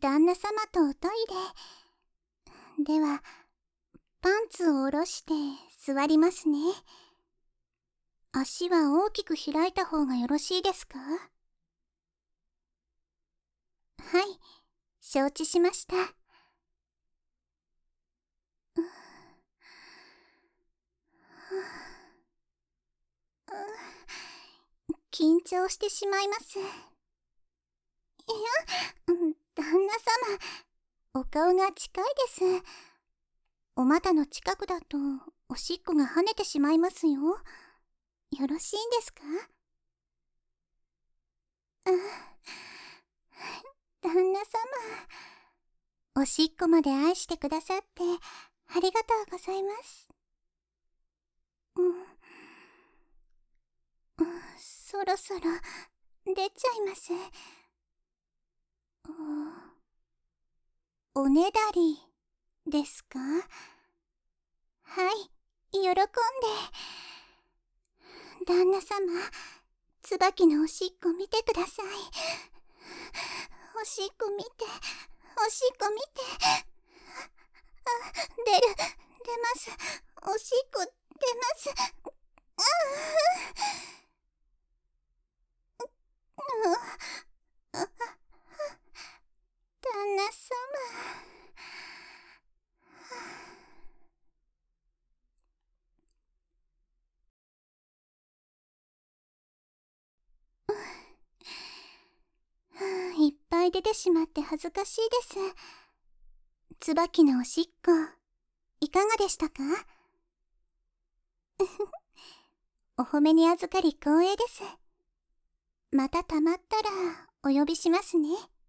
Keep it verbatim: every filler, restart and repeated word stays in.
旦那様とおトイレ。では、パンツを下ろして座りますね。足は大きく開いた方がよろしいですか？はい、承知しました。緊張してしまいます。いや、旦那様、お顔が近いです。お股の近くだとおしっこが跳ねてしまいますよ。よろしいんですか？あ、旦那様、おしっこまで愛してくださってありがとうございます。うん、うん、そろそろ出ちゃいます。おねだりですか？はい、喜んで。旦那様、椿のおしっこ見てください。おしっこ見て、おしっこ見て。あ、出る、出ます。おしっこ出ます。ああ、あ、旦那様。いっぱい出てしまって恥ずかしいです。椿のおしっこ、いかがでしたか？お褒めに預かり光栄です。またたまったらお呼びしますね。